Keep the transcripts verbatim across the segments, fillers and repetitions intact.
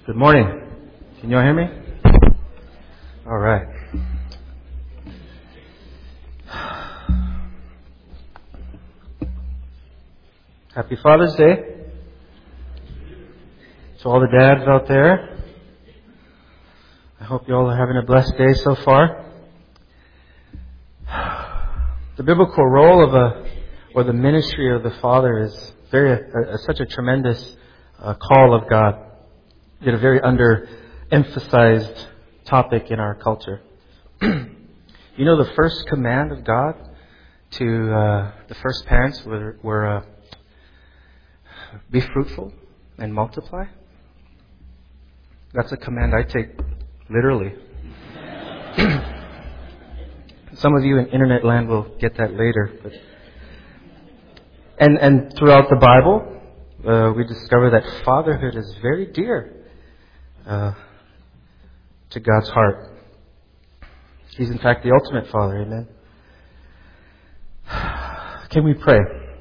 Good morning. Can you all hear me? All right. Happy Father's Day to all the dads out there. I hope you all are having a blessed day so far. The biblical role of a, or the ministry of the Father is very, uh, uh, such a tremendous uh, call of God. Yet a very under-emphasized topic in our culture. You know, the first command of God to uh, the first parents were, were uh, be fruitful and multiply. That's a command I take literally. Some of you in internet land will get that later. But and and throughout the Bible, uh, we discover that fatherhood is very dear uh, to God's heart. He's in fact the ultimate Father. Amen. Can we pray?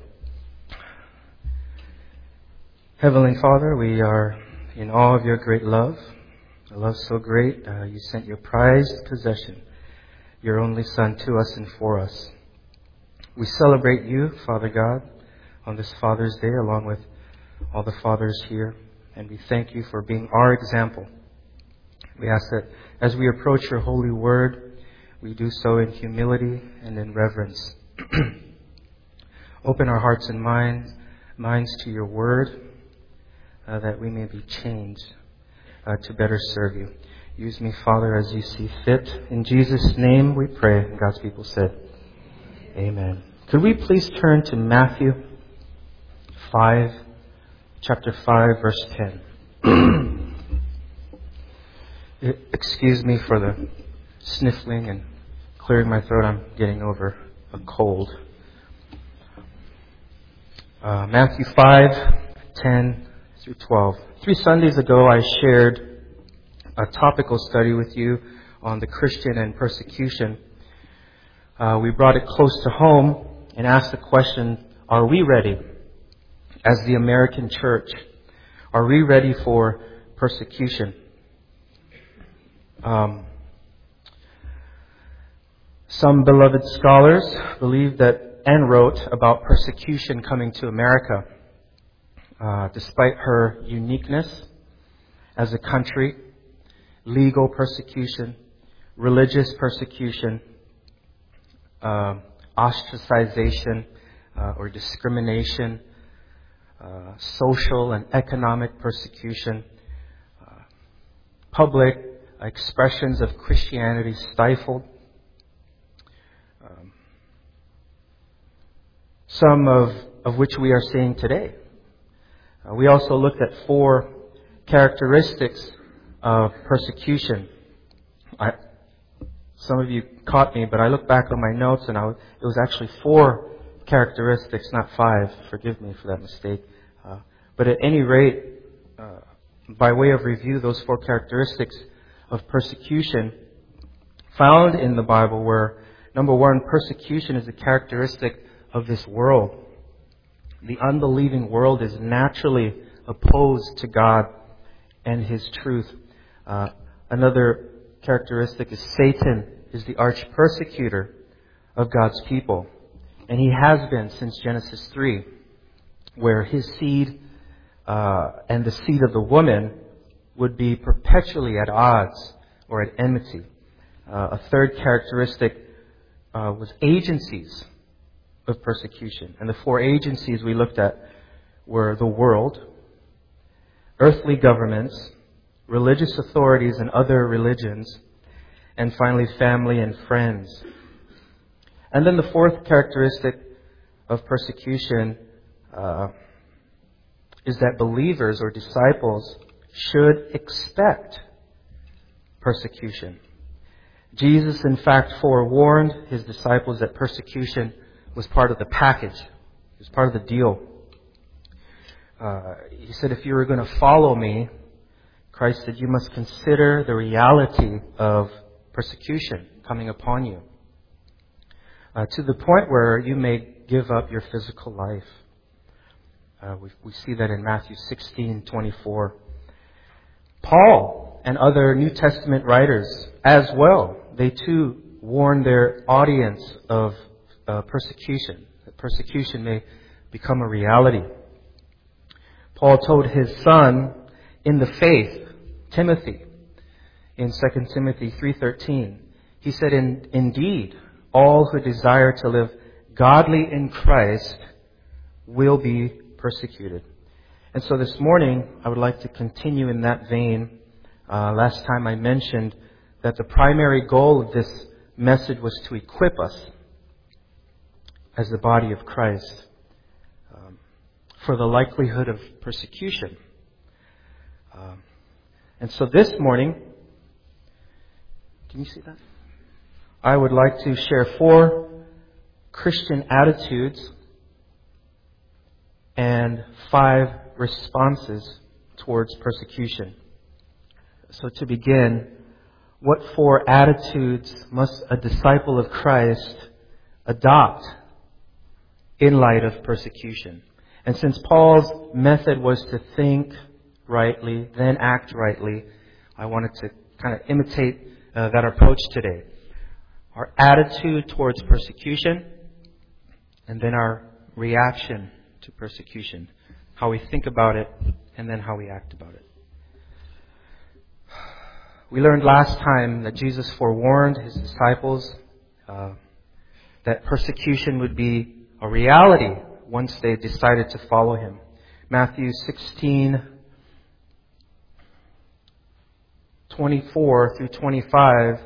Heavenly Father, we are in awe of your great love. A love so great, uh, you sent your prized possession, your only Son, to us and for us. We celebrate you, Father God, on this Father's Day, along with all the fathers here. And we thank you for being our example. We ask that as we approach your holy word, we do so in humility and in reverence. Open our hearts and minds, minds to your word, uh, that we may be changed uh, to better serve you. Use me, Father, as you see fit. In Jesus' name we pray. And God's people said, Amen. Could we please turn to Matthew five, chapter five, verse ten. Excuse me for the sniffling and clearing my throat. I'm getting over a cold. Uh, Matthew five, ten through twelve. Three Sundays ago I shared a topical study with you on the Christian and persecution. Uh, we brought it close to home and asked the question, are we ready as the American church? Are we ready for persecution? Um, some beloved scholars believe that and wrote about persecution coming to America. Uh, despite her uniqueness as a country, legal persecution, religious persecution, uh, ostracization uh, or discrimination, uh, social and economic persecution, uh, public expressions of Christianity stifled. Um, some of, of which we are seeing today. Uh, we also looked at four characteristics of persecution. I, some of you caught me, but I looked back on my notes and I was, it was actually four characteristics, not five. Forgive me for that mistake. Uh, but at any rate, uh, by way of review, those four characteristics of persecution found in the Bible were, number one, persecution is a characteristic of this world. The unbelieving world is naturally opposed to God and His truth. Uh, another characteristic is Satan is the arch persecutor of God's people. And he has been since Genesis three, where his seed uh, and the seed of the woman would be perpetually at odds or at enmity. Uh, a third characteristic uh, was agencies of persecution. And the four agencies we looked at were the world, earthly governments, religious authorities and other religions, and finally family and friends. And then the fourth characteristic of persecution uh, is that believers or disciples should expect persecution. Jesus, in fact, forewarned his disciples that persecution was part of the package. It was part of the deal. Uh, he said, if you were going to follow me, Christ said, you must consider the reality of persecution coming upon you. Uh, to the point where you may give up your physical life. Uh, we, we see that in Matthew sixteen twenty-four. Paul and other New Testament writers as well, they too warn their audience of uh, persecution, that persecution may become a reality. Paul told his son in the faith, Timothy, in Second Timothy three thirteen, he said, in, indeed, all who desire to live godly in Christ will be persecuted. And so this morning, I would like to continue in that vein. Uh, last time I mentioned that the primary goal of this message was to equip us as the body of Christ um, for the likelihood of persecution. Um, and so this morning, can you see that? I would like to share four Christian attitudes and five responses towards persecution. So to begin, what four attitudes must a disciple of Christ adopt in light of persecution? And since Paul's method was to think rightly, then act rightly, I wanted to kind of imitate uh, that approach today. Our attitude towards persecution, and then our reaction to persecution. How we think about it, and then how we act about it. We learned last time that Jesus forewarned His disciples uh, that persecution would be a reality once they decided to follow Him. Matthew sixteen, twenty-four through twenty-five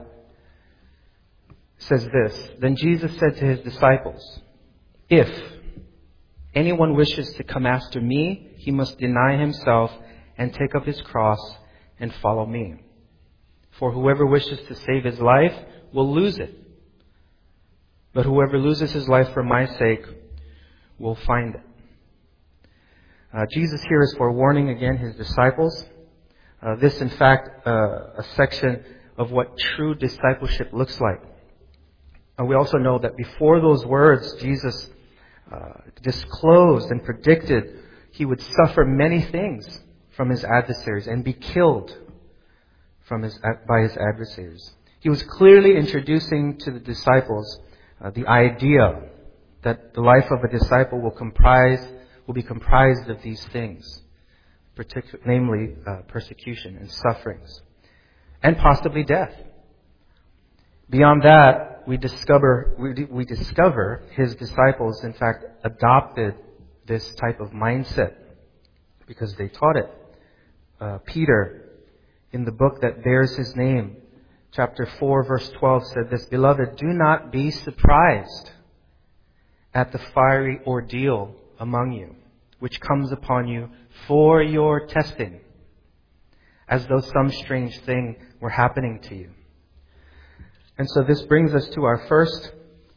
says this. Then Jesus said to His disciples, if anyone wishes to come after me, he must deny himself and take up his cross and follow me. For whoever wishes to save his life will lose it. But whoever loses his life for my sake will find it. Uh, Jesus here is forewarning again His disciples. Uh, this, in fact, uh, a section of what true discipleship looks like. And we also know that before those words, Jesus uh, disclosed and predicted He would suffer many things from His adversaries and be killed from his, by His adversaries. He was clearly introducing to the disciples uh, the idea that the life of a disciple will comprise, will be comprised of these things, particular, namely uh, persecution and sufferings, and possibly death. Beyond that, we discover we, we discover His disciples, in fact, adopted this type of mindset because they taught it. Uh, Peter, in the book that bears his name, chapter four, verse twelve, said this, Beloved, do not be surprised at the fiery ordeal among you, which comes upon you for your testing, as though some strange thing were happening to you. And so this brings us to our first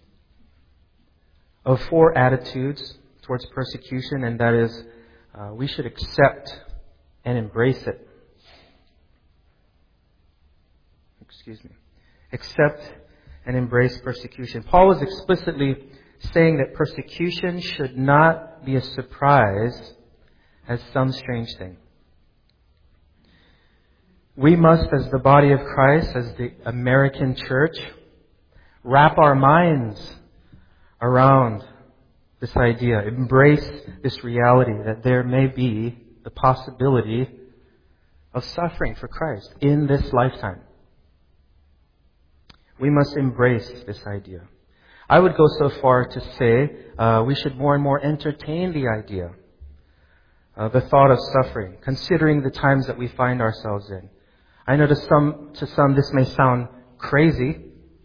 of four attitudes towards persecution, and that is uh, we should accept and embrace it. Excuse me. Accept and embrace persecution. Paul is explicitly saying that persecution should not be a surprise as some strange thing. We must, as the body of Christ, as the American church, wrap our minds around this idea, embrace this reality that there may be the possibility of suffering for Christ in this lifetime. We must embrace this idea. I would go so far to say uh, we should more and more entertain the idea, uh, the thought of suffering, considering the times that we find ourselves in. I know to some, to some this may sound crazy,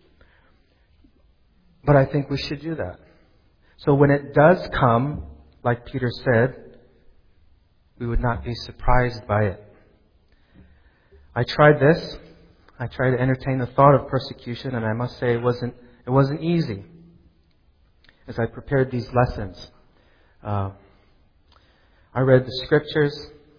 but I think we should do that. So when it does come, like Peter said, we would not be surprised by it. I tried this. I tried to entertain the thought of persecution, and I must say it wasn't, it wasn't easy as I prepared these lessons. Uh, I read the scriptures.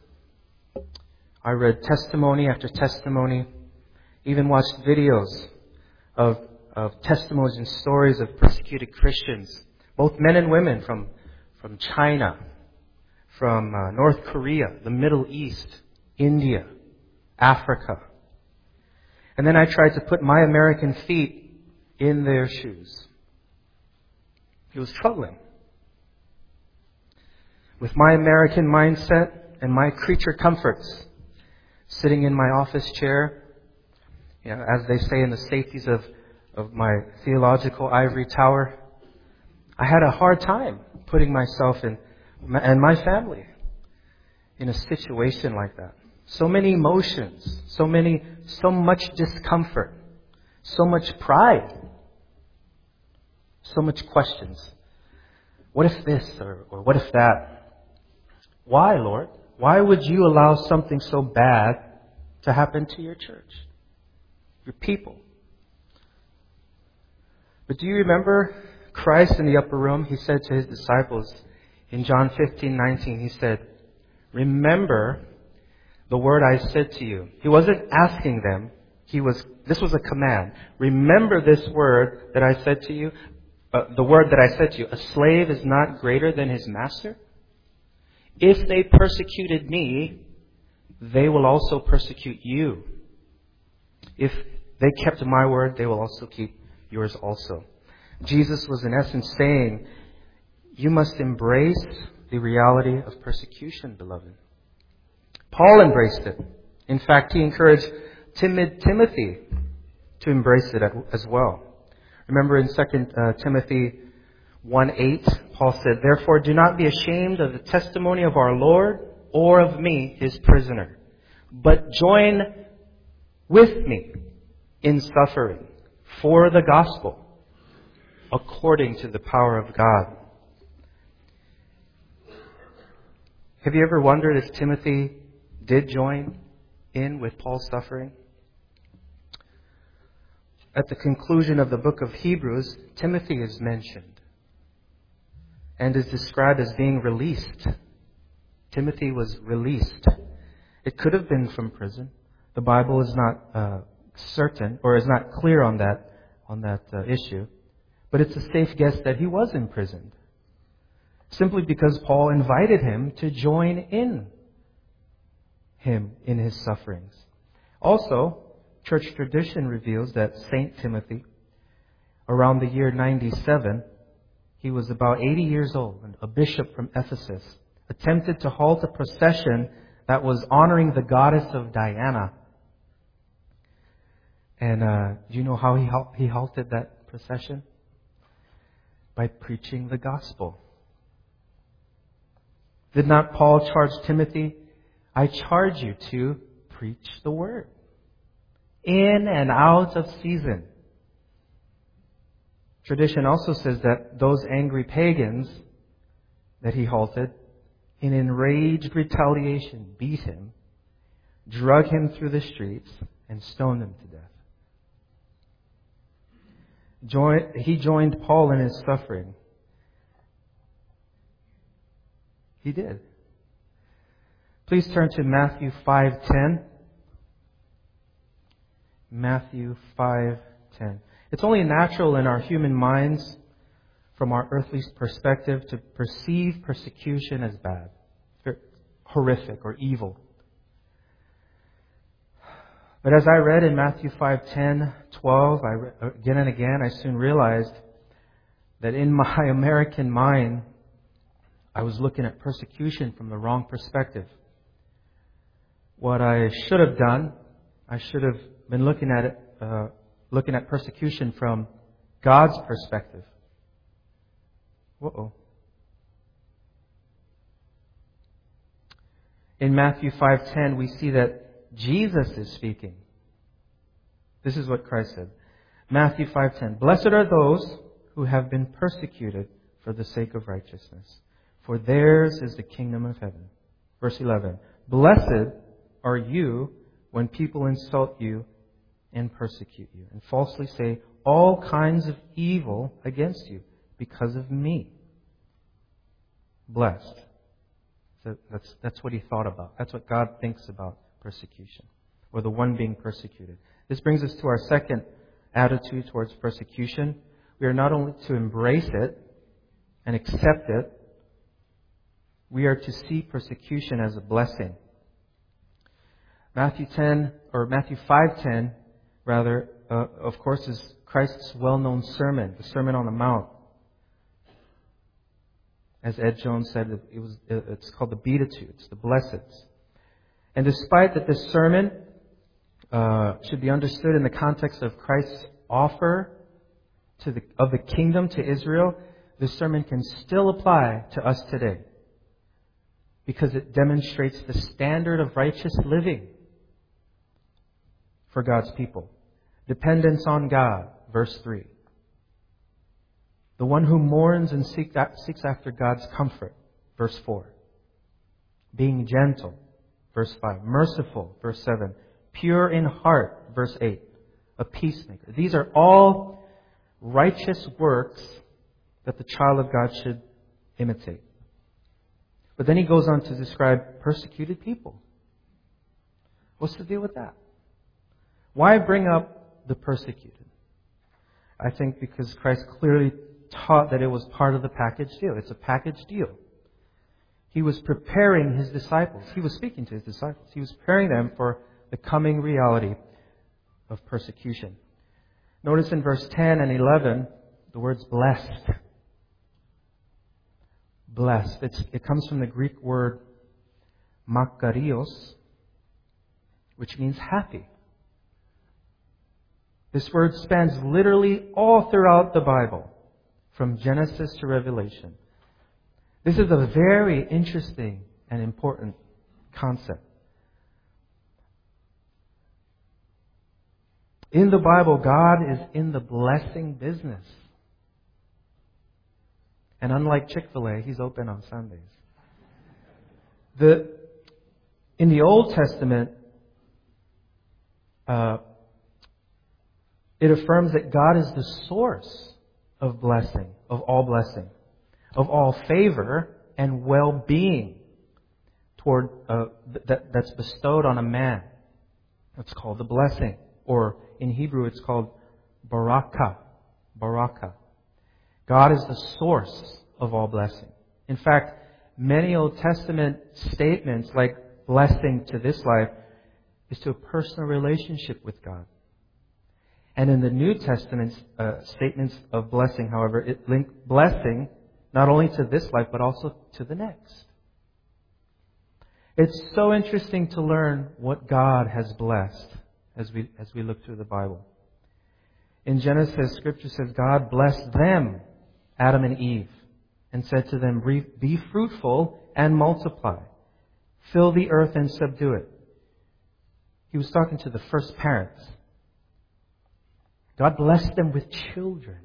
I read testimony after testimony, even watched videos of, of testimonies and stories of persecuted Christians, both men and women from, from China, from uh, North Korea, the Middle East, India, Africa. And then I tried to put my American feet in their shoes. It was troubling. With my American mindset and my creature comforts, sitting in my office chair, you know, as they say, in the safeties of, of my theological ivory tower, I had a hard time putting myself in, and my family in a situation like that. So many emotions, so many, so much discomfort, so much pride, so much questions. What if this or, or what if that? Why, Lord? Why would you allow something so bad to happen to your church, your people? But do you remember Christ in the upper room? He said to his disciples in John fifteen nineteen, he said, remember the word I said to you. He wasn't asking them. He was. This was a command. Remember this word that I said to you. Uh, the word that I said to you. A slave is not greater than his master. If they persecuted me, they will also persecute you. If they kept my word, they will also keep yours also. Jesus was in essence saying, you must embrace the reality of persecution, beloved. Paul embraced it. In fact, he encouraged timid Timothy to embrace it as well. Remember in Second Timothy one eight, Paul said, therefore do not be ashamed of the testimony of our Lord or of me, his prisoner, but join with me in suffering for the gospel according to the power of God. Have you ever wondered if Timothy did join in with Paul's suffering? At the conclusion of the book of Hebrews, Timothy is mentioned and is described as being released. Timothy was released. It could have been from prison. The Bible is not uh, certain or is not clear on that on that uh, issue, but it's a safe guess that he was imprisoned, simply because Paul invited him to join in him in his sufferings. Also, church tradition reveals that Saint Timothy, around the year ninety-seven, he was about eighty years old, and a bishop from Ephesus attempted to halt a procession that was honoring the goddess of Diana. And uh, do you know how he halt- he halted that procession? By preaching the gospel. Did not Paul charge Timothy, I charge you to preach the word in and out of season. Tradition also says that those angry pagans that he halted, in enraged retaliation, beat him, drug him through the streets, and stoned him to death. Join, he joined Paul in his suffering. He did. Please turn to Matthew five ten. Matthew five ten. It's only natural in our human minds, from our earthly perspective, to perceive persecution as bad, horrific, or evil. But as I read in Matthew five ten, twelve, I re- again and again, I soon realized that in my American mind, I was looking at persecution from the wrong perspective. What I should have done, I should have been looking at it, uh, looking at persecution from God's perspective. Uh-oh. In Matthew five ten, we see that Jesus is speaking. This is what Christ said. Matthew five ten. Blessed are those who have been persecuted for the sake of righteousness, for theirs is the kingdom of heaven. Verse eleven. Blessed are you when people insult you and persecute you, and falsely say all kinds of evil against you because of me. Blessed. So that's, that's what he thought about. That's what God thinks about persecution, or the one being persecuted. This brings us to our second attitude towards persecution. We are not only to embrace it and accept it, we are to see persecution as a blessing. Matthew ten, or Matthew five ten, rather, uh, of course, is Christ's well-known sermon, the Sermon on the Mount. As Ed Jones said, it was, it's called the Beatitudes, the Blesseds. And despite that this sermon uh, should be understood in the context of Christ's offer to the, of the kingdom to Israel, this sermon can still apply to us today because it demonstrates the standard of righteous living for God's people. Dependence on God, verse three. The one who mourns and seek that, seeks after God's comfort, verse four. Being gentle, verse five. Merciful, verse seven. Pure in heart, verse eight. A peacemaker. These are all righteous works that the child of God should imitate. But then he goes on to describe persecuted people. What's the deal with that? Why bring up the persecuted? I think because Christ clearly taught that it was part of the package deal. It's a package deal. He was preparing his disciples. He was speaking to his disciples. He was preparing them for the coming reality of persecution. Notice in verse ten and eleven, the words blessed. Blessed. It's, it comes from the Greek word makarios, which means happy. This word spans literally all throughout the Bible, from Genesis to Revelation. This is a very interesting and important concept. In the Bible, God is in the blessing business. And unlike Chick-fil-A, He's open on Sundays. The, in the Old Testament, uh, it affirms that God is the source of blessing, of all blessing, of all favor and well-being toward uh, that, that's bestowed on a man. It's called the blessing, or in Hebrew it's called barakah. Barakah. God is the source of all blessing. In fact, many Old Testament statements like blessing to this life is to a personal relationship with God. And in the New Testament uh, statements of blessing, however, it links blessing not only to this life but also to the next. It's so interesting to learn what God has blessed as we as we look through the Bible. In Genesis, Scripture says God blessed them, Adam and Eve, and said to them, "Be fruitful and multiply. Fill the earth and subdue it." He was talking to the first parents. God blessed them with children.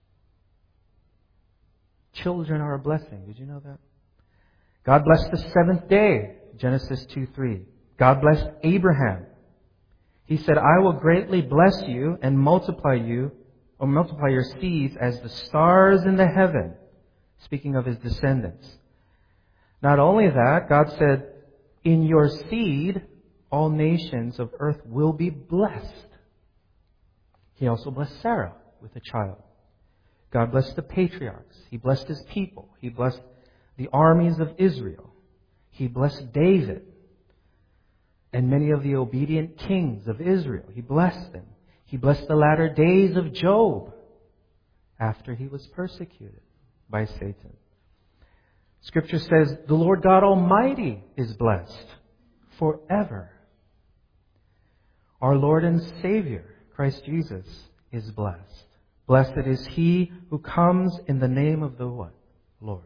Children are a blessing. Did you know that? God blessed the seventh day, Genesis two three. God blessed Abraham. He said, "I will greatly bless you and multiply you, or multiply your seeds as the stars in the heaven." Speaking of his descendants. Not only that, God said, "In your seed, all nations of earth will be blessed." He also blessed Sarah with a child. God blessed the patriarchs. He blessed His people. He blessed the armies of Israel. He blessed David and many of the obedient kings of Israel. He blessed them. He blessed the latter days of Job after he was persecuted by Satan. Scripture says, "The Lord God Almighty is blessed forever." Our Lord and Savior, Christ Jesus, is blessed. Blessed is He who comes in the name of the what? Lord.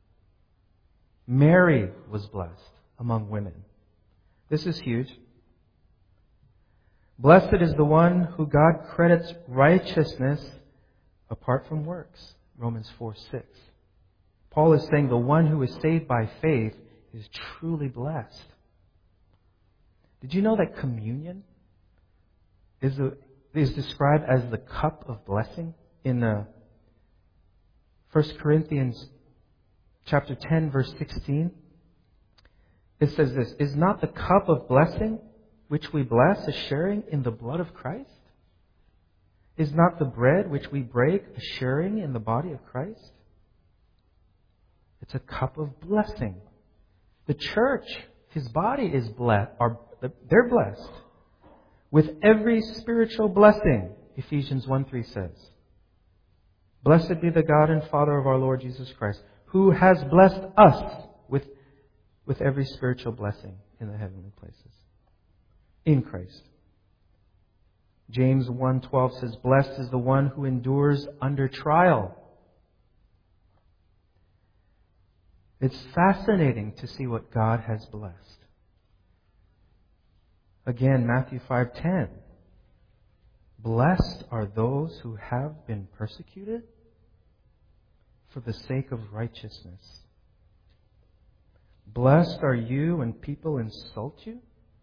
Mary was blessed among women. This is huge. Blessed is the one who God credits righteousness apart from works. Romans four six. Paul is saying the one who is saved by faith is truly blessed. Did you know that communion is, a, is described as the cup of blessing in uh, First Corinthians chapter ten, verse sixteen? It says this, "Is not the cup of blessing which we bless a sharing in the blood of Christ? Is not the bread which we break a sharing in the body of Christ?" It's a cup of blessing. The church, His body, is blessed, or They're blessed with every spiritual blessing, Ephesians one three says. Blessed be the God and Father of our Lord Jesus Christ, who has blessed us with, with every spiritual blessing in the heavenly places. In Christ. James one twelve says, blessed is the one who endures under trial. It's fascinating to see what God has blessed. Again, Matthew five ten. Blessed are those who have been persecuted for the sake of righteousness. Blessed are you when people insult you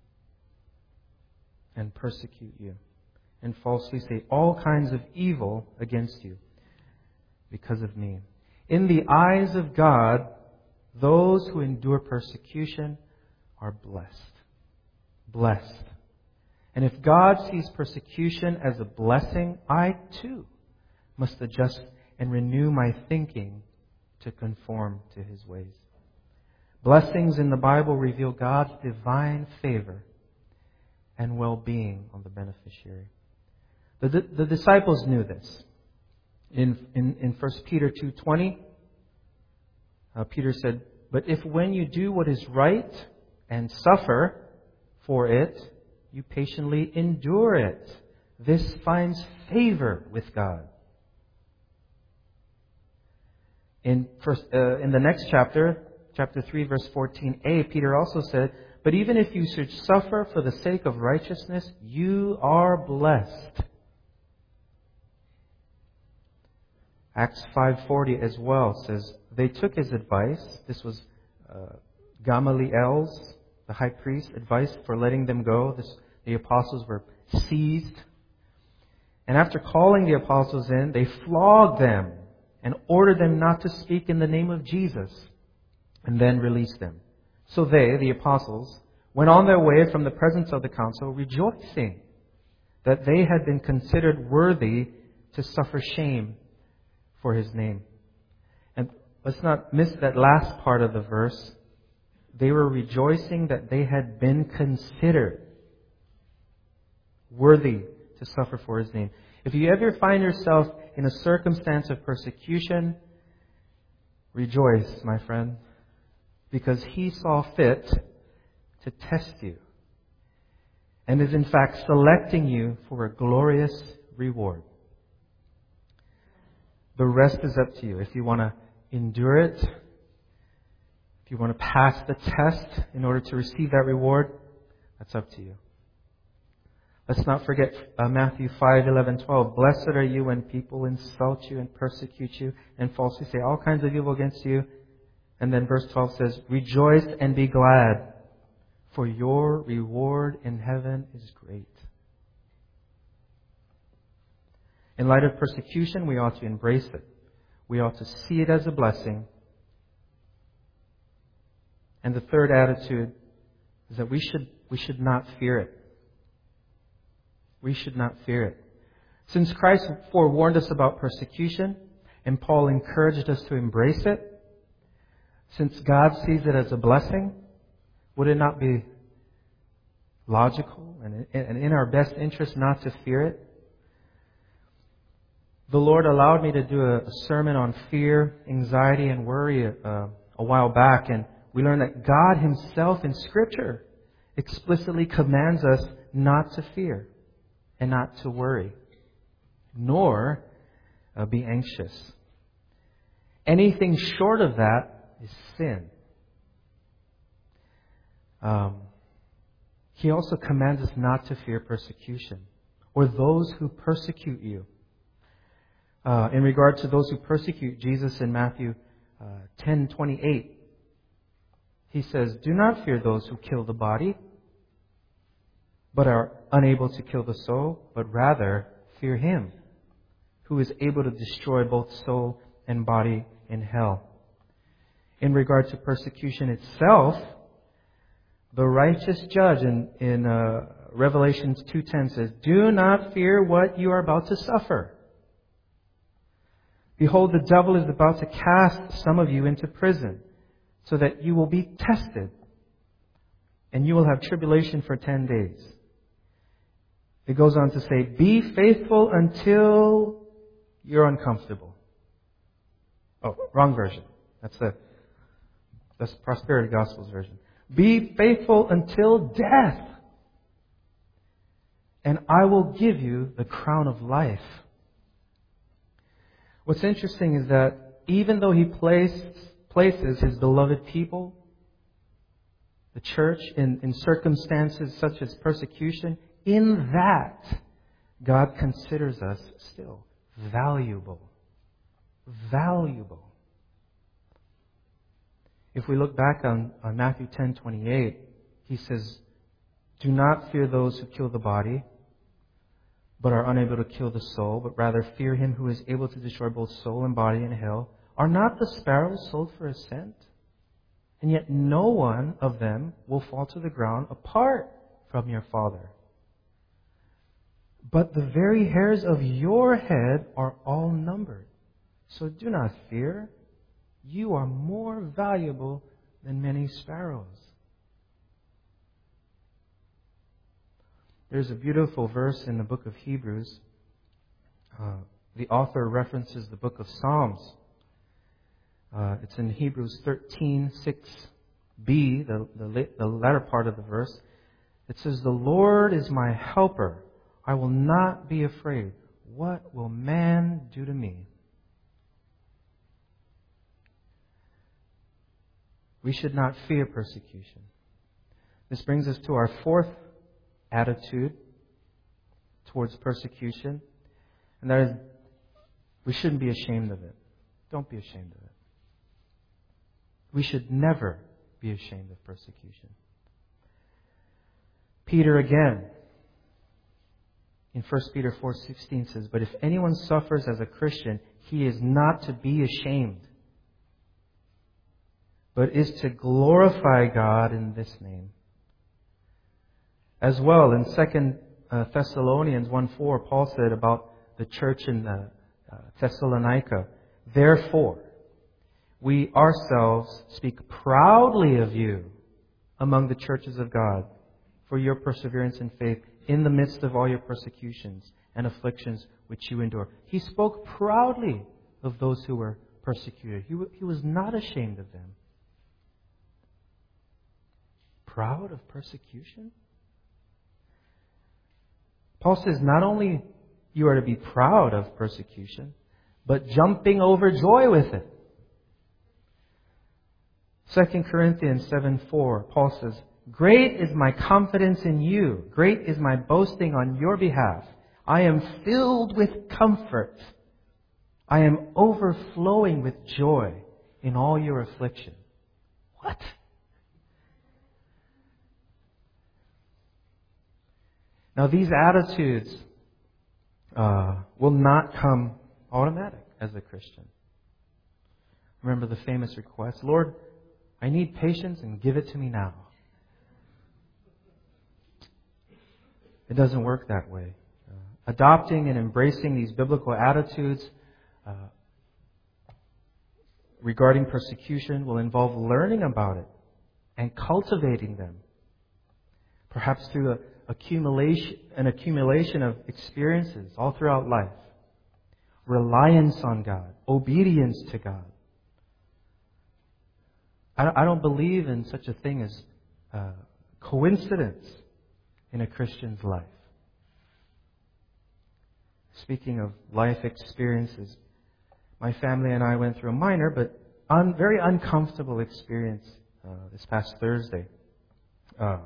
and persecute you and falsely say all kinds of evil against you because of me. In the eyes of God, those who endure persecution are blessed. Blessed. And if God sees persecution as a blessing, I too must adjust and renew my thinking to conform to His ways. Blessings in the Bible reveal God's divine favor and well-being on the beneficiary. The, the, the disciples knew this. In, in, in First Peter two twenty, uh, Peter said, but if when you do what is right and suffer for it, you patiently endure it, this finds favor with God. In first, uh, in the next chapter, chapter three, verse fourteen a, Peter also said, but even if you should suffer for the sake of righteousness, you are blessed. Acts five forty as well says, they took his advice. This was uh, Gamaliel's, the high priest, advice for letting them go. This, the apostles were seized. And after calling the apostles in, they flogged them and ordered them not to speak in the name of Jesus, and then released them. So they, the apostles, went on their way from the presence of the council, rejoicing that they had been considered worthy to suffer shame for His name. And let's not miss that last part of the verse. They were rejoicing that they had been considered worthy to suffer for His name. If you ever find yourself in a circumstance of persecution, rejoice, my friend, because He saw fit to test you and is in fact selecting you for a glorious reward. The rest is up to you. If you want to endure it, if you want to pass the test in order to receive that reward, that's up to you. Let's not forget uh, Matthew five eleven twelve. Blessed are you when people insult you and persecute you and falsely say all kinds of evil against you. And then verse twelve says, rejoice and be glad, for your reward in heaven is great. In light of persecution, we ought to embrace it. We ought to see it as a blessing. And the third attitude is that we should, we should not fear it. We should not fear it. Since Christ forewarned us about persecution, and Paul encouraged us to embrace it, since God sees it as a blessing, would it not be logical and in our best interest not to fear it? The Lord allowed me to do a, a sermon on fear, anxiety, and worry uh, a while back, and we learned that God Himself in Scripture explicitly commands us not to fear and not to worry, nor uh, be anxious. Anything short of that is sin. Um, he also commands us not to fear persecution or those who persecute you. Uh, in regard to those who persecute Jesus in Matthew uh, ten twenty-eight, He says, do not fear those who kill the body, but are unable to kill the soul, but rather fear Him who is able to destroy both soul and body in hell. In regard to persecution itself, the righteous judge in, in uh, Revelations two ten says, do not fear what you are about to suffer. Behold, the devil is about to cast some of you into prison, so that you will be tested, and you will have tribulation for ten days. It goes on to say, be faithful until you're uncomfortable. Oh, wrong version. That's the that's Prosperity Gospel's version. Be faithful until death, and I will give you the crown of life. What's interesting is that even though He placed, places His beloved people, the church, in, in circumstances such as persecution, in that, God considers us still valuable. Valuable. If we look back on, on Matthew ten twenty-eight, He says, do not fear those who kill the body, but are unable to kill the soul, but rather fear Him who is able to destroy both soul and body in hell. Are not the sparrows sold for a cent? And yet no one of them will fall to the ground apart from your Father. But the very hairs of your head are all numbered. So do not fear. You are more valuable than many sparrows. There's a beautiful verse in the book of Hebrews. Uh, the author references the book of Psalms. Uh, it's in Hebrews thirteen six b, the, the, the latter part of the verse. It says, the Lord is my helper. I will not be afraid. What will man do to me? We should not fear persecution. This brings us to our fourth attitude towards persecution, and that is, we shouldn't be ashamed of it. Don't be ashamed of it. We should never be ashamed of persecution. Peter again, in First Peter four sixteen says, but if anyone suffers as a Christian, he is not to be ashamed, but is to glorify God in this name. As well, in Second Thessalonians one four, Paul said about the church in uh, Thessalonica, therefore, we ourselves speak proudly of you among the churches of God for your perseverance in faith in the midst of all your persecutions and afflictions which you endure. He spoke proudly of those who were persecuted. He, w- he was not ashamed of them. Proud of persecution? Paul says not only you are to be proud of persecution, but jumping over joy with it. Second Corinthians seven four, Paul says, great is my confidence in you. Great is my boasting on your behalf. I am filled with comfort. I am overflowing with joy in all your affliction. What? Now these attitudes uh, will not come automatic as a Christian. Remember the famous request, Lord, I need patience and give it to me now. It doesn't work that way. Uh, adopting and embracing these biblical attitudes uh, regarding persecution will involve learning about it and cultivating them. Perhaps through a, accumulation, an accumulation of experiences all throughout life. Reliance on God, obedience to God. I don't believe in such a thing as uh, coincidence in a Christian's life. Speaking of life experiences, my family and I went through a minor but un- very uncomfortable experience uh, this past Thursday. Uh,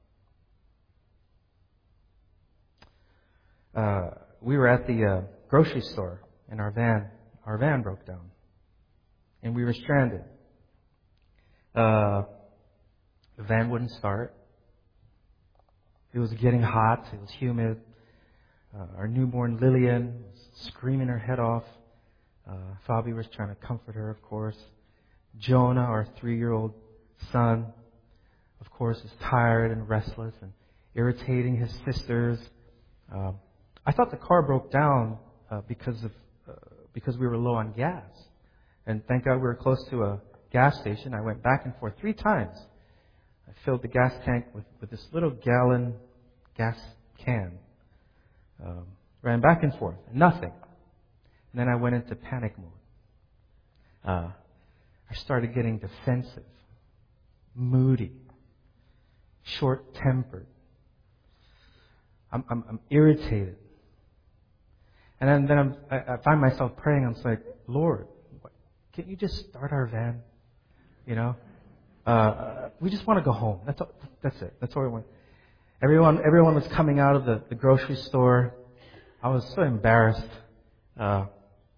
uh, we were at the uh, grocery store and our van, our van broke down, and we were stranded. Uh, the van wouldn't start. It was getting hot. It was humid. Uh, our newborn Lillian was screaming her head off. Uh, Fabi was trying to comfort her, of course. Jonah, our three-year-old son, of course, is tired and restless and irritating his sisters. Uh, I thought the car broke down uh, because of uh, because we were low on gas, and thank God we were close to a gas station. I went back and forth three times I filled the gas tank with, with this little gallon gas can. Um, ran back and forth. Nothing. And then I went into panic mode. Uh, I started getting defensive, moody, short-tempered. I'm, I'm, I'm irritated. And then, then I'm, I, I find myself praying. I'm just like, Lord, what, can't you just start our van? You know, uh, we just want to go home. That's all, that's it. That's all we want. Everyone, everyone was coming out of the, the grocery store. I was so embarrassed. Uh,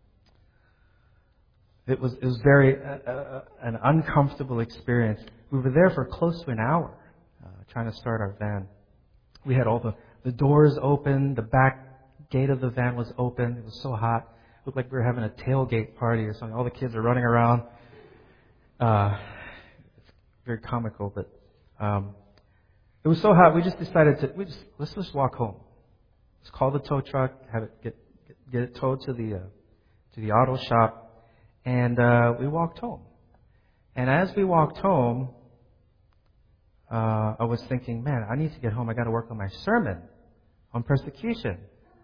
it was it was very uh, uh, an uncomfortable experience. We were there for close to an hour, uh, trying to start our van. We had all the the doors open. The back gate of the van was open. It was so hot. It looked like we were having a tailgate party or something. All the kids are running around. Uh, it's very comical, but um, it was so hot. We just decided to we just let's just walk home. Let's call the tow truck, have it get get, get it towed to the uh, to the auto shop, and uh, we walked home. And as we walked home, uh, I was thinking, man, I need to get home. I got to work on my sermon on persecution.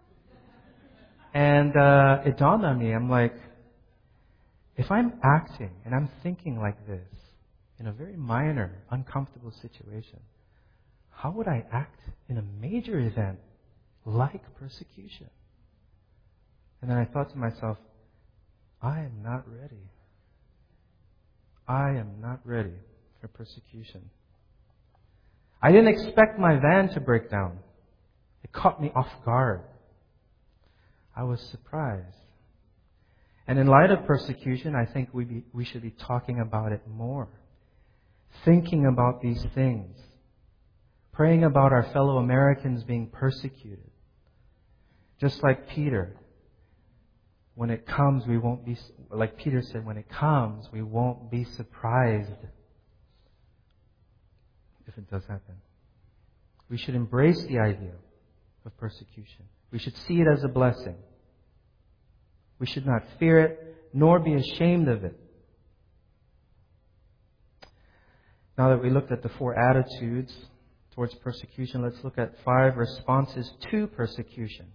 And uh, it dawned on me. I'm like, if I'm acting and I'm thinking like this in a very minor, uncomfortable situation, how would I act in a major event like persecution? And then I thought to myself, I am not ready. I am not ready for persecution. I didn't expect my van to break down. It caught me off guard. I was surprised. And in light of persecution, I think we be, we should be talking about it more. Thinking about these things. Praying about our fellow Americans being persecuted. Just like Peter. When it comes, we won't be, like Peter said, when it comes, we won't be surprised if it does happen. We should embrace the idea of persecution. We should see it as a blessing. We should not fear it, nor be ashamed of it. Now that we looked at the four attitudes towards persecution, let's look at five responses to persecution.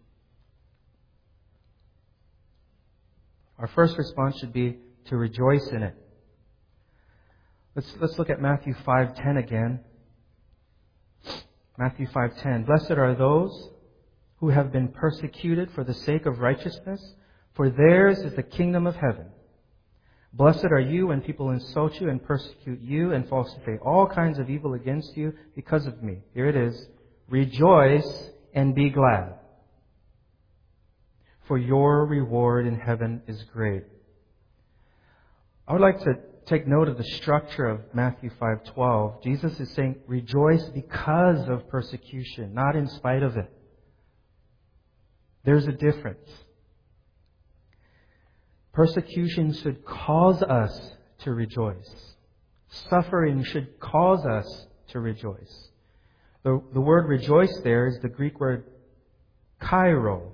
Our first response should be to rejoice in it. Let's let's look at Matthew five ten again. Matthew five ten. Blessed are those who have been persecuted for the sake of righteousness, for theirs is the kingdom of heaven. Blessed are you when people insult you and persecute you and falsely say all kinds of evil against you because of me. Here it is. Rejoice and be glad, for your reward in heaven is great. I would like to take note of the structure of Matthew five twelve. Jesus is saying, rejoice because of persecution, not in spite of it. There's a difference. Persecution should cause us to rejoice. Suffering should cause us to rejoice. The, the word rejoice there is the Greek word kairo.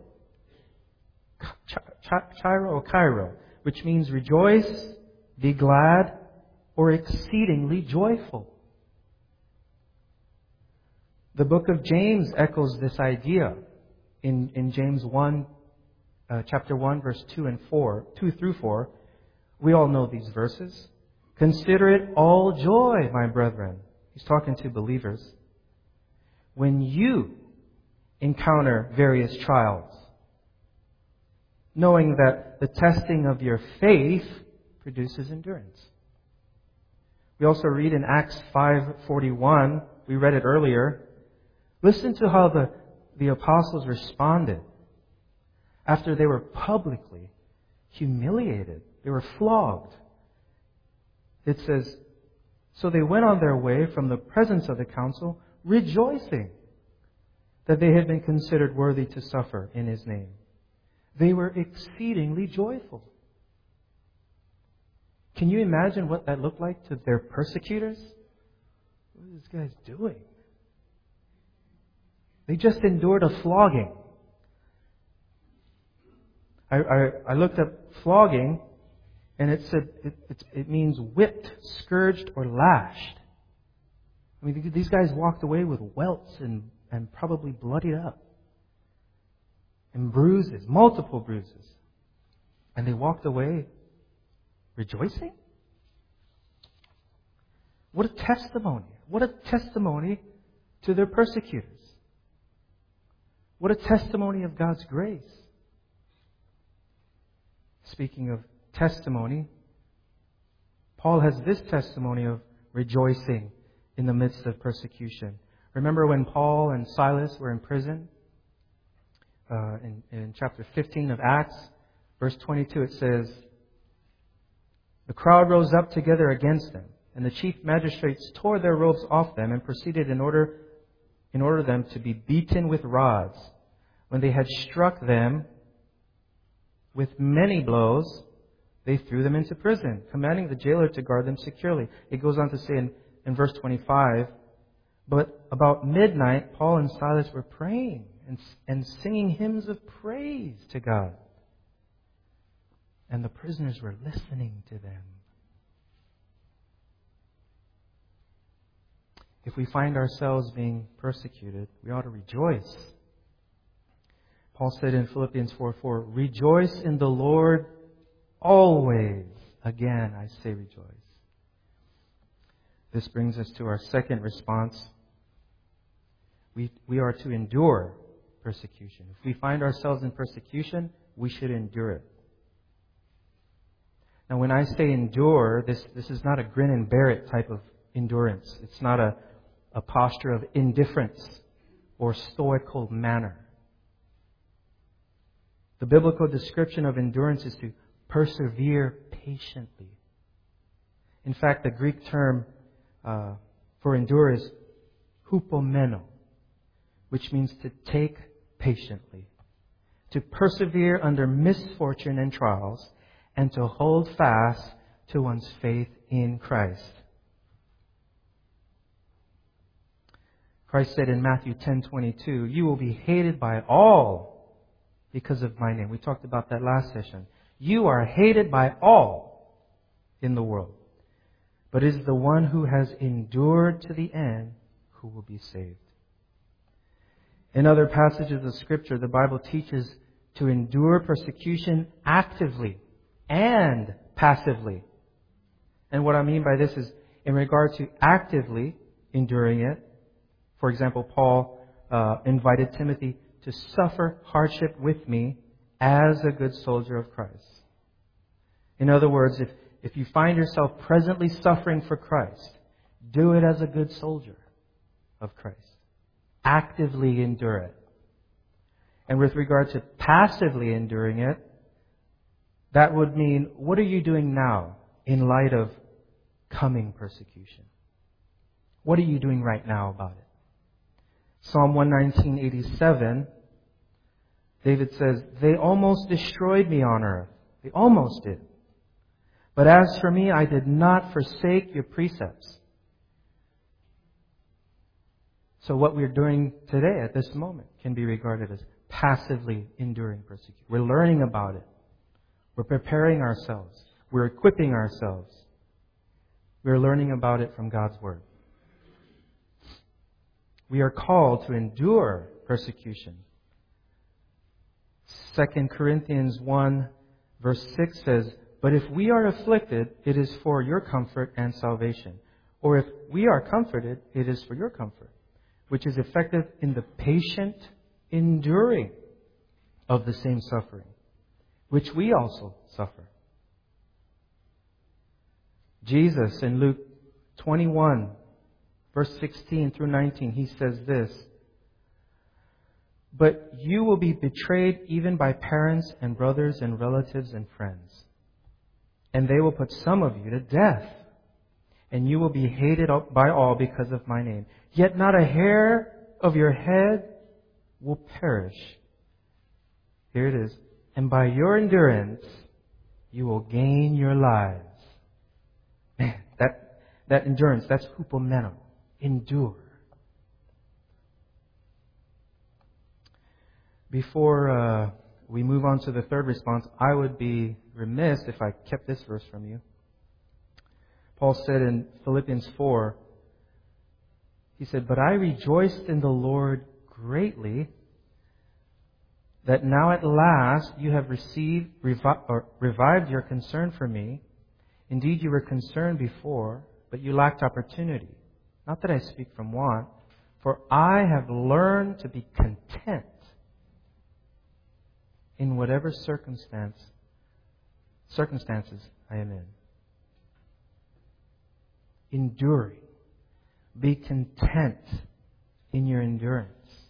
Chiro or kairo, which means rejoice, be glad, or exceedingly joyful. The book of James echoes this idea in, in James one, uh, chapter one, verse two and four, two through four. We all know these verses. Consider it all joy, my brethren. He's talking to believers. When you encounter various trials, knowing that the testing of your faith produces endurance. We also read in Acts five forty-one, we read it earlier. Listen to how the, the apostles responded after they were publicly humiliated. They were flogged. It says, so they went on their way from the presence of the council, rejoicing that they had been considered worthy to suffer in His name. They were exceedingly joyful. Can you imagine what that looked like to their persecutors? What are these guys doing? They just endured a flogging. I, I, I looked up flogging, and it said it, it, it means whipped, scourged, or lashed. I mean, these guys walked away with welts and, and probably bloodied up. And bruises, multiple bruises. And they walked away rejoicing? What a testimony. What a testimony to their persecutors. What a testimony of God's grace. Speaking of testimony, Paul has this testimony of rejoicing in the midst of persecution. Remember when Paul and Silas were in prison? Uh, in, in chapter fifteen of Acts, verse twenty-two, it says, "The crowd rose up together against them, and the chief magistrates tore their robes off them and proceeded in order, in order them to be beaten with rods. When they had struck them with many blows, they threw them into prison, commanding the jailer to guard them securely." It goes on to say in, in verse twenty-five, "But about midnight, Paul and Silas were praying and, and singing hymns of praise to God. And the prisoners were listening to them." If we find ourselves being persecuted, we ought to rejoice. Paul said in Philippians four four, "Rejoice in the Lord always. Again, I say rejoice." This brings us to our second response. We, we are to endure persecution. If we find ourselves in persecution, we should endure it. Now, when I say endure, this, this is not a grin and bear it type of endurance. It's not a, a posture of indifference or stoical manner. The biblical description of endurance is to persevere patiently. In fact, the Greek term uh, for endure is hupomeno, which means to take patiently, to persevere under misfortune and trials, and to hold fast to one's faith in Christ. Christ said in Matthew ten twenty-two, "You will be hated by all because of my name." We talked about that last session. You are hated by all in the world, but it is the one who has endured to the end who will be saved. In other passages of Scripture, the Bible teaches to endure persecution actively and passively. And what I mean by this is in regard to actively enduring it. For example, Paul uh, invited Timothy to suffer hardship with me as a good soldier of Christ. In other words, if, if you find yourself presently suffering for Christ, do it as a good soldier of Christ. Actively endure it. And with regard to passively enduring it, that would mean, what are you doing now in light of coming persecution? What are you doing right now about it? Psalm one nineteen eighty-seven, David says, "They almost destroyed me on earth." They almost did. "But as for me, I did not forsake your precepts." So what we're doing today at this moment can be regarded as passively enduring persecution. We're learning about it. We're preparing ourselves. We're equipping ourselves. We're learning about it from God's Word. We are called to endure persecution. Second Corinthians one verse six says, "But if we are afflicted, it is for your comfort and salvation. Or if we are comforted, it is for your comfort, which is effective in the patient enduring of the same suffering, which we also suffer." Jesus in Luke twenty-one, verse sixteen through nineteen, He says this, "But you will be betrayed even by parents and brothers and relatives and friends. And they will put some of you to death. And you will be hated by all because of my name. Yet not a hair of your head will perish." Here it is. "And by your endurance, you will gain your lives." Man, that, that endurance, that's hupomeno. Endure. Before uh, we move on to the third response, I would be remiss if I kept this verse from you. Paul said in Philippians four, He said, "But I rejoiced in the Lord greatly that now at last you have received revi- or revived your concern for me. Indeed, you were concerned before, but you lacked opportunity. Not that I speak from want, for I have learned to be content in whatever circumstance circumstances I am in." Enduring. Be content in your endurance.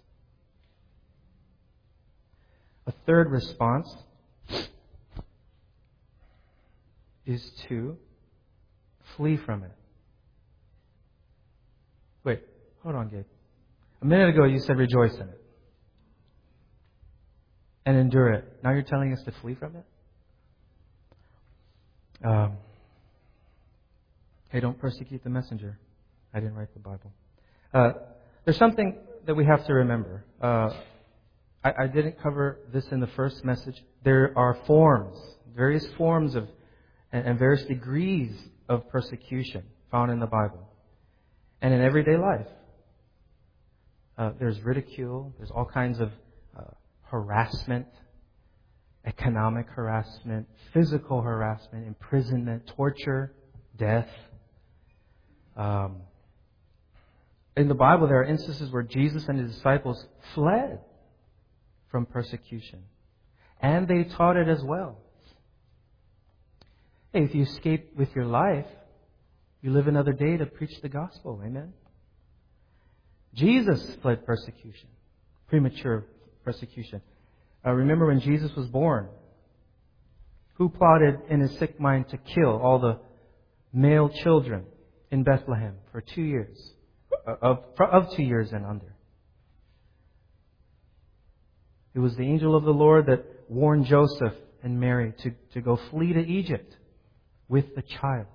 A third response is to flee from it. Wait, hold on, Gabe. A minute ago you said rejoice in it and endure it. Now you're telling us to flee from it? Um, hey, don't persecute the messenger. I didn't write the Bible. Uh, there's something that we have to remember. Uh, I, I didn't cover this in the first message. There are forms, various forms of, and, and various degrees of persecution found in the Bible and in everyday life. Uh, there's ridicule. There's all kinds of uh, harassment, economic harassment, physical harassment, imprisonment, torture, death. Um, in the Bible, there are instances where Jesus and His disciples fled from persecution. And they taught it as well. Hey, if you escape with your life, you live another day to preach the gospel. Amen? Jesus fled persecution, premature persecution. Uh, remember when Jesus was born? Who plotted in his sick mind to kill all the male children in Bethlehem for two years? Of, of two years and under. It was the angel of the Lord that warned Joseph and Mary to, to go flee to Egypt with the child.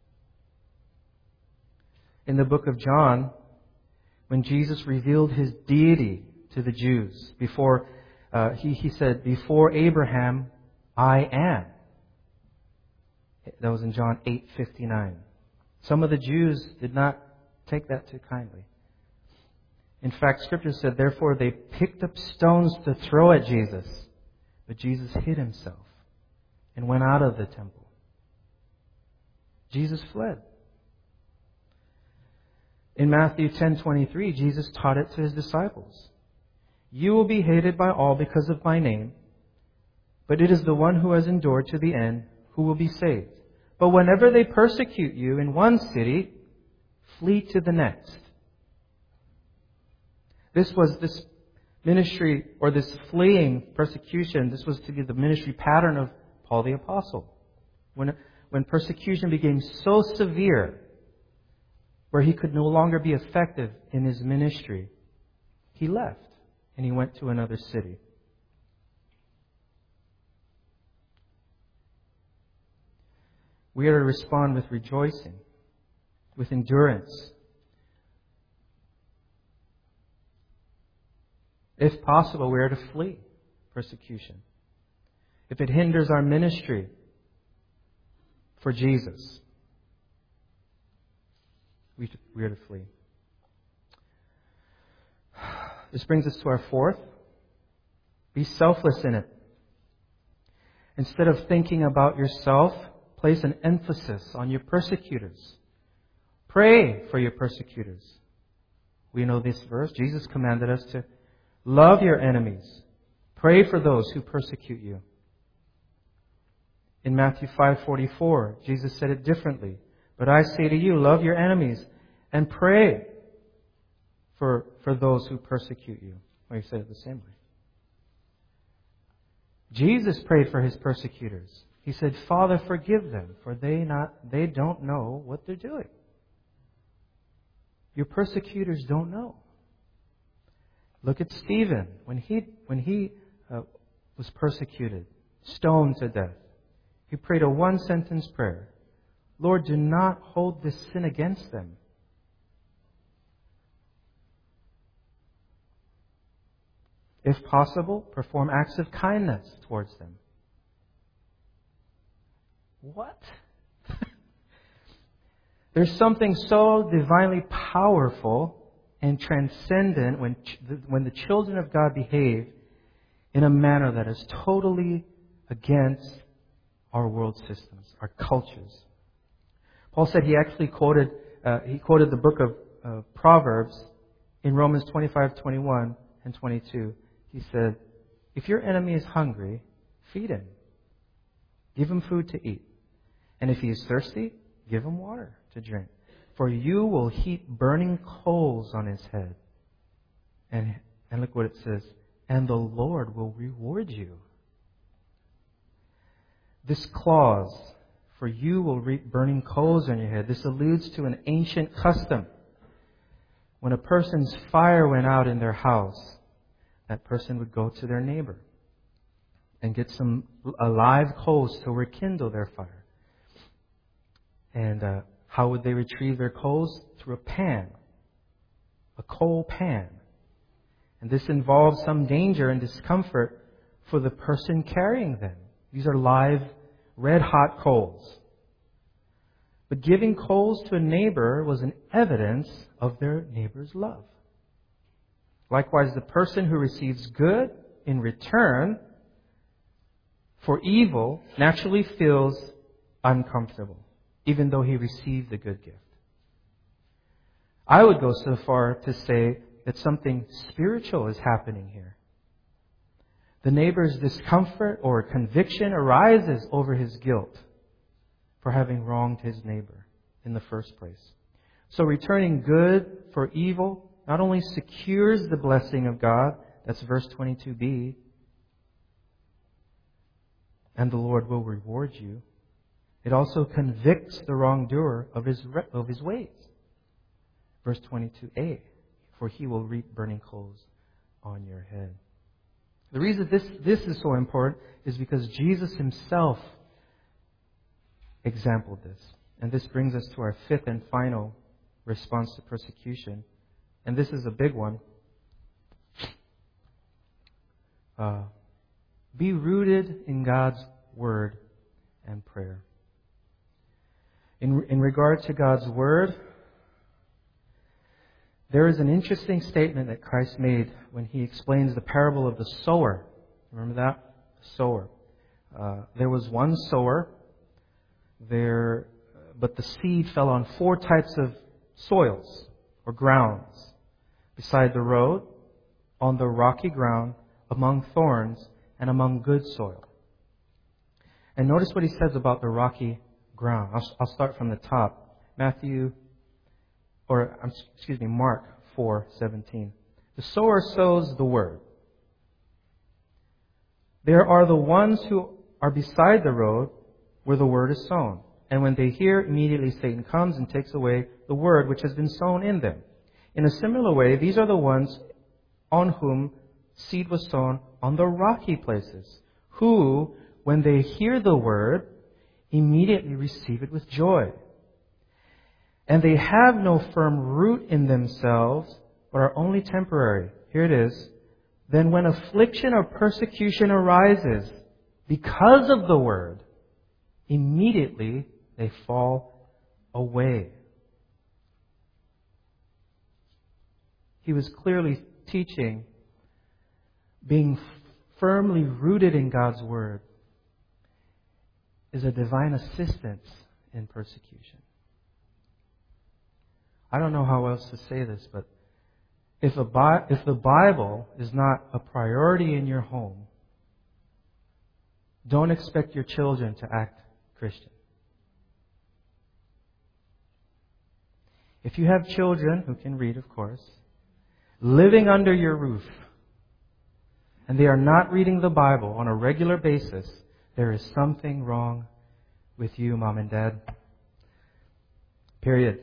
In the book of John, when Jesus revealed His deity to the Jews, before uh, he, he said, "Before Abraham, I am." That was in John eight fifty-nine. Some of the Jews did not take that too kindly. In fact, Scripture said, therefore they picked up stones to throw at Jesus. But Jesus hid Himself and went out of the temple. Jesus fled. In Matthew ten twenty-three, Jesus taught it to His disciples. "You will be hated by all because of my name, but it is the one who has endured to the end who will be saved. But whenever they persecute you in one city, flee to the next." This was this ministry, or this fleeing persecution, this was to be the ministry pattern of Paul the Apostle. When, when persecution became so severe, where he could no longer be effective in his ministry, he left and he went to another city. We are to respond with rejoicing, with endurance. If possible, we are to flee persecution. If it hinders our ministry for Jesus, we, we are to flee. This brings us to our fourth. Be selfless in it. Instead of thinking about yourself, place an emphasis on your persecutors. Pray for your persecutors. We know this verse. Jesus commanded us to love your enemies. Pray for those who persecute you. In Matthew five forty-four, Jesus said it differently. "But I say to you, love your enemies and pray for, for those who persecute you." Well, He said it the same way. Jesus prayed for His persecutors. He said, "Father, forgive them, for they not they don't know what they're doing." Your persecutors don't know. Look at Stephen. When he when he uh, was persecuted, stoned to death, he prayed a one-sentence prayer. "Lord, do not hold this sin against them." If possible, perform acts of kindness towards them. What? There's something so divinely powerful and transcendent when, ch- when the children of God behave in a manner that is totally against our world systems, our cultures. Paul said he actually quoted, uh, he quoted the book of uh, Proverbs in Romans twenty-five, twenty-one and twenty-two. He said, if your enemy is hungry, feed him. Give him food to eat. And if he is thirsty, give him water to drink. For you will heap burning coals on his head. And, and look what it says. And the Lord will reward you. This clause, for you will reap burning coals on your head, this alludes to an ancient custom. When a person's fire went out in their house, that person would go to their neighbor and get some live coals to rekindle their fire. And uh, how would they retrieve their coals? Through a pan, a coal pan. And this involves some danger and discomfort for the person carrying them. These are live, red-hot coals. But giving coals to a neighbor was an evidence of their neighbor's love. Likewise, the person who receives good in return for evil naturally feels uncomfortable, even though he received the good gift. I would go so far to say that something spiritual is happening here. The neighbor's discomfort or conviction arises over his guilt for having wronged his neighbor in the first place. So returning good for evil not only secures the blessing of God, that's verse twenty-two b, and the Lord will reward you, it also convicts the wrongdoer of his of his ways. Verse twenty-two a, for he will reap burning coals on your head. The reason this, this is so important is because Jesus himself exampled this. And this brings us to our fifth and final response to persecution. And this is a big one. Uh, be rooted in God's Word and prayer. In, in regard to God's Word, there is an interesting statement that Christ made when He explains the parable of the sower. Remember that? The sower. Uh, there was one sower, there, but the seed fell on four types of soils or grounds. Beside the road, on the rocky ground, among thorns, and among good soil. And notice what He says about the rocky ground. I'll, I'll start from the top. Matthew, or excuse me, Mark four seventeen. The sower sows the word. There are the ones who are beside the road where the word is sown. And when they hear, immediately Satan comes and takes away the word which has been sown in them. In a similar way, these are the ones on whom seed was sown on the rocky places, who, when they hear the word, immediately receive it with joy. And they have no firm root in themselves, but are only temporary. Here it is. Then when affliction or persecution arises because of the word, immediately they fall away. He was clearly teaching being firmly rooted in God's Word is a divine assistance in persecution. I don't know how else to say this, but if, a Bi- if the Bible is not a priority in your home, don't expect your children to act Christian. If you have children who can read, of course, living under your roof, and they are not reading the Bible on a regular basis, there is something wrong with you, Mom and Dad. Period.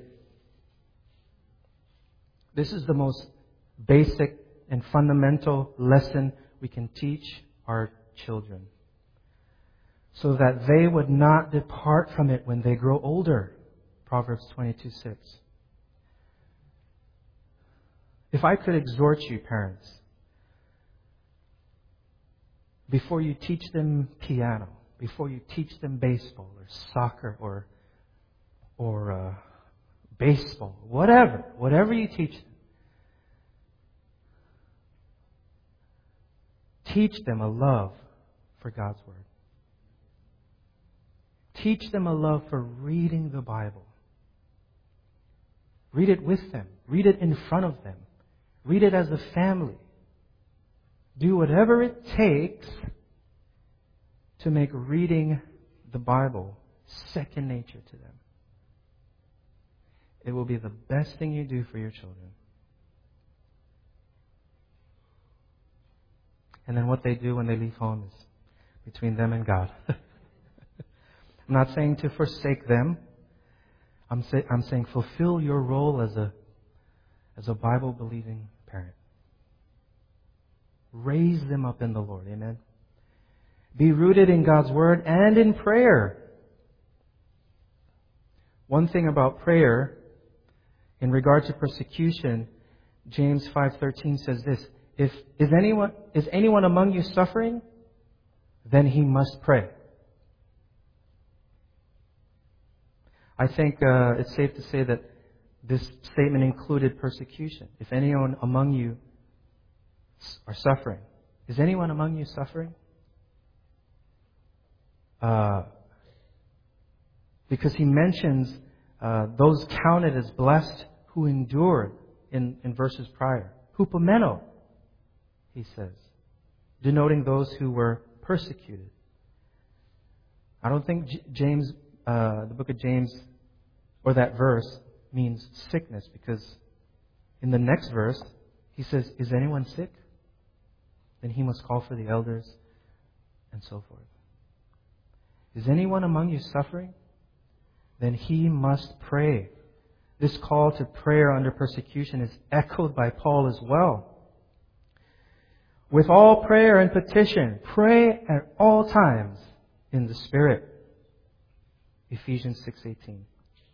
This is the most basic and fundamental lesson we can teach our children, so that they would not depart from it when they grow older. Proverbs twenty-two six. If I could exhort you, parents, before you teach them piano, before you teach them baseball or soccer or or uh, baseball, whatever, whatever you teach them, Teach them a love for God's Word. Teach them a love for reading the Bible. Read it with them. Read it in front of them. Read it as a family. Do whatever it takes to make reading the Bible second nature to them. It will be the best thing you do for your children. And then what they do when they leave home is between them and God. I'm not saying to forsake them. I'm, say, I'm saying fulfill your role as a, as a Bible-believing parent. Raise them up in the Lord. Amen. Be rooted in God's Word and in prayer. One thing about prayer, in regard to persecution, James five thirteen says this: If is anyone is anyone among you suffering, then he must pray. I think uh, it's safe to say that this statement included persecution. If anyone among you are suffering, is anyone among you suffering? Uh, because he mentions uh, those counted as blessed who endured in, in verses prior. Hupomeno, he says, denoting those who were persecuted. I don't think J- James, uh, the book of James, or that verse means sickness, because in the next verse, he says, is anyone sick? Then he must call for the elders, and so forth. Is anyone among you suffering? Then he must pray. This call to prayer under persecution is echoed by Paul as well. With all prayer and petition, pray at all times in the Spirit. Ephesians six eighteen.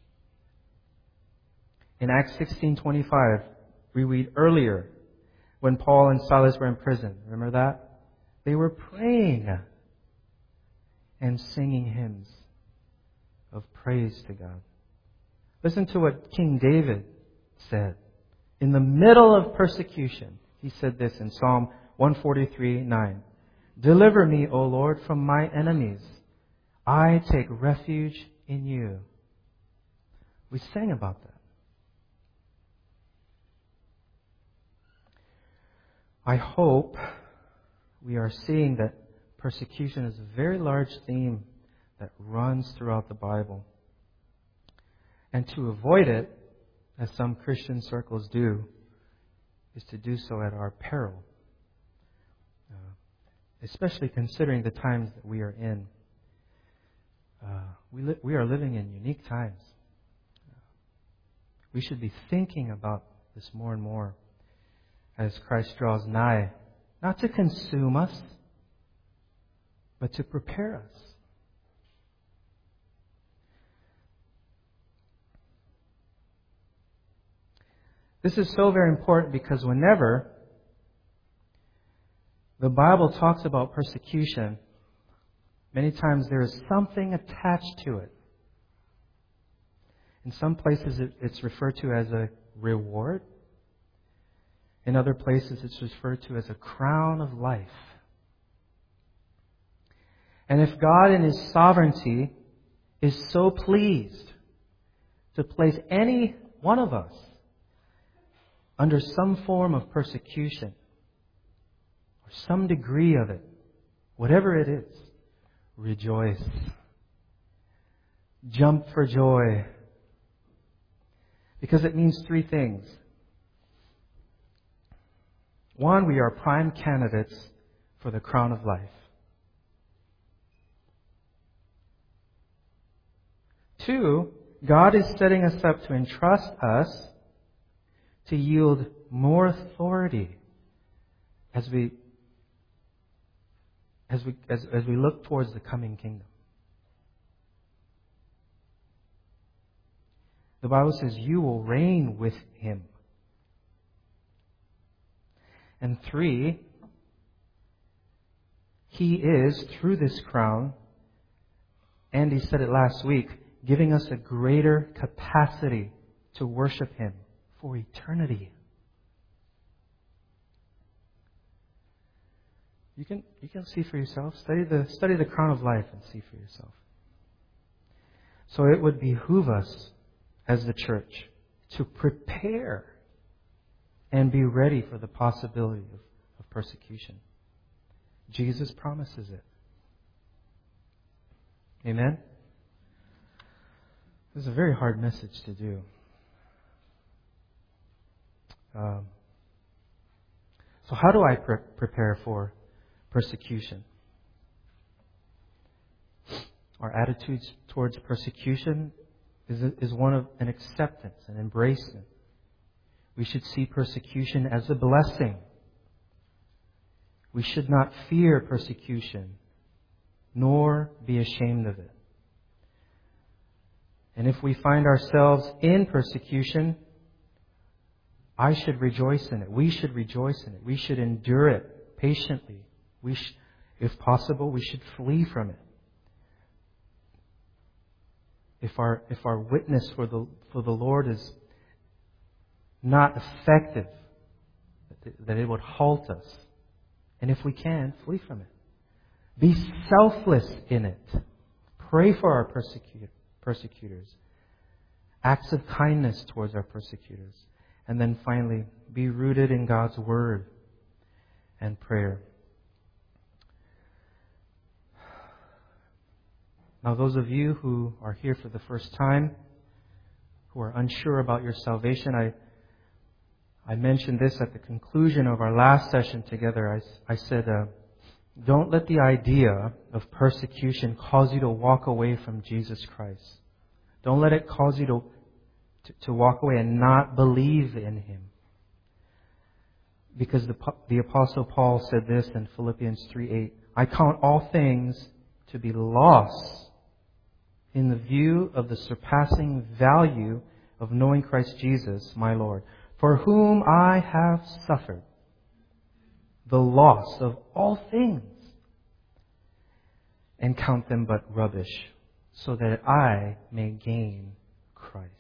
In Acts sixteen twenty-five, we read earlier when Paul and Silas were in prison. Remember that? They were praying and singing hymns of praise to God. Listen to what King David said. In the middle of persecution, he said this in Psalm one forty-three nine. Deliver me, O Lord, from my enemies. I take refuge in you. We sang about that. I hope we are seeing that persecution is a very large theme that runs throughout the Bible. And to avoid it, as some Christian circles do, is to do so at our peril. Uh, especially considering the times that we are in. Uh, we, li- we are living in unique times. Uh, we should be thinking about this more and more as Christ draws nigh, not to consume us, but to prepare us. This is so very important because whenever the Bible talks about persecution, many times there is something attached to it. In some places it's referred to as a reward. In other places it's referred to as a crown of life. And if God in His sovereignty is so pleased to place any one of us under some form of persecution, or some degree of it, whatever it is, rejoice. Jump for joy. Because it means three things. One, we are prime candidates for the crown of life. Two, God is setting us up to entrust us to yield more authority as we as we as, as we look towards the coming kingdom. The Bible says you will reign with Him. And three, He is, through this crown, Andy said it last week, giving us a greater capacity to worship Him for eternity. You can, you can see for yourself. Study the, study the Crown of Life and see for yourself. So it would behoove us as the church to prepare and be ready for the possibility of, of persecution. Jesus promises it. Amen? This is a very hard message to do. Um, so how do I pre- prepare for persecution? Our attitudes towards persecution is, is one of an acceptance, an embracement. We should see persecution as a blessing. We should not fear persecution, nor be ashamed of it. And if we find ourselves in persecution, I should rejoice in it. We should rejoice in it. We should endure it patiently. We sh- if possible, we should flee from it. If our if our witness for the for the Lord is not effective, that it would halt us. And if we can, flee from it. Be selfless in it. Pray for our persecu- persecutors. Acts of kindness towards our persecutors. And then finally, be rooted in God's Word and prayer. Now, those of you who are here for the first time, who are unsure about your salvation, I I mentioned this at the conclusion of our last session together. I, I said, uh, don't let the idea of persecution cause you to walk away from Jesus Christ. Don't let it cause you to, to, to walk away and not believe in Him. Because the, the Apostle Paul said this in Philippians three eight, I count all things to be loss in the view of the surpassing value of knowing Christ Jesus, my Lord, for whom I have suffered the loss of all things, and count them but rubbish, so that I may gain Christ.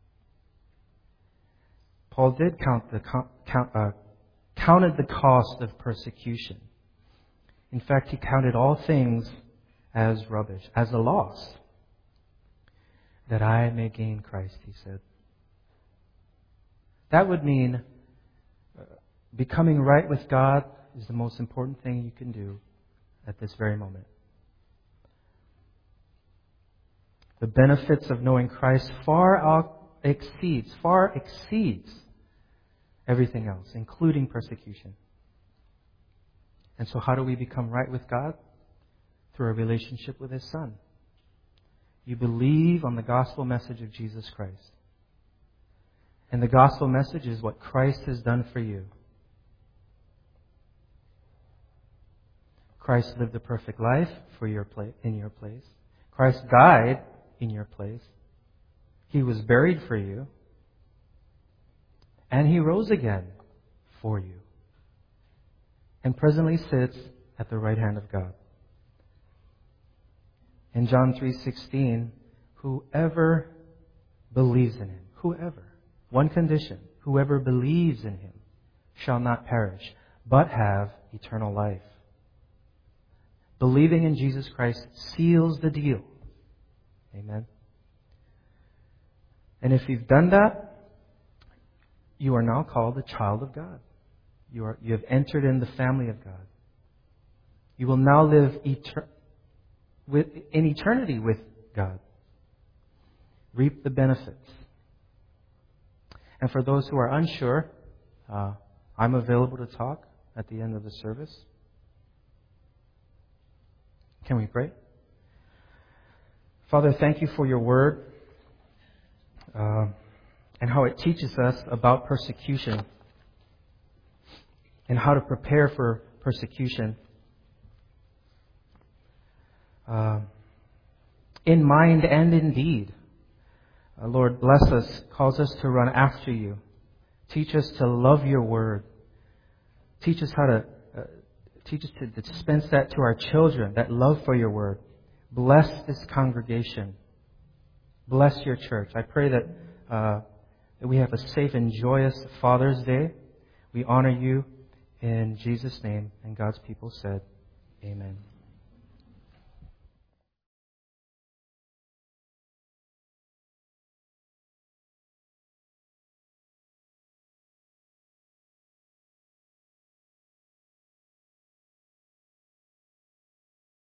Paul did count the count, uh, counted the cost of persecution. In fact, he counted all things as rubbish, as a loss, that I may gain Christ, he said. That would mean uh, becoming right with God is the most important thing you can do at this very moment. The benefits of knowing Christ far out exceeds, far exceeds everything else, including persecution. And so how do we become right with God? Through a relationship with His Son. You believe on the gospel message of Jesus Christ. And the gospel message is what Christ has done for you. Christ lived a perfect life for your place, in your place. Christ died in your place. He was buried for you. And He rose again for you. And presently sits at the right hand of God. In John three sixteen, whoever believes in Him, whoever, one condition, whoever believes in Him shall not perish, but have eternal life. Believing in Jesus Christ seals the deal. Amen. And if you've done that, you are now called a child of God. You are you have entered in the family of God. You will now live eternally. With, in eternity with God. Reap the benefits. And for those who are unsure, uh, I'm available to talk at the end of the service. Can we pray? Father, thank You for Your word uh, and how it teaches us about persecution and how to prepare for persecution. Uh, in mind and in deed. Uh, Lord, bless us, cause us to run after You. Teach us to love Your word. Teach us how to uh, teach us to dispense that to our children, that love for Your word. Bless this congregation. Bless Your church. I pray that, uh, that we have a safe and joyous Father's Day. We honor You in Jesus' name, and God's people said, Amen.